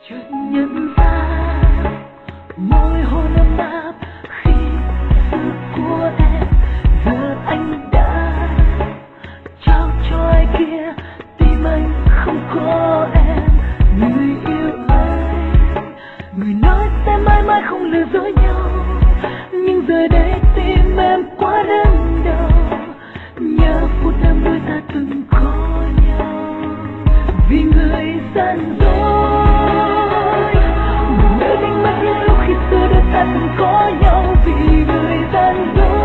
chợt nhận ra môi hôn ấm áp khi sự của em giờ anh đã trao cho ai kia, tim anh không có em. Người yêu anh, người nói sẽ mãi mãi không lừa dối nhau, nhưng giờ đây tim em quá đớn đau. Nhớ phút năm đôi ta từng có nhau, vì người gian dối. Nhớ đánh mất những lúc khi xưa đôi ta từng có nhau, vì người gian dối.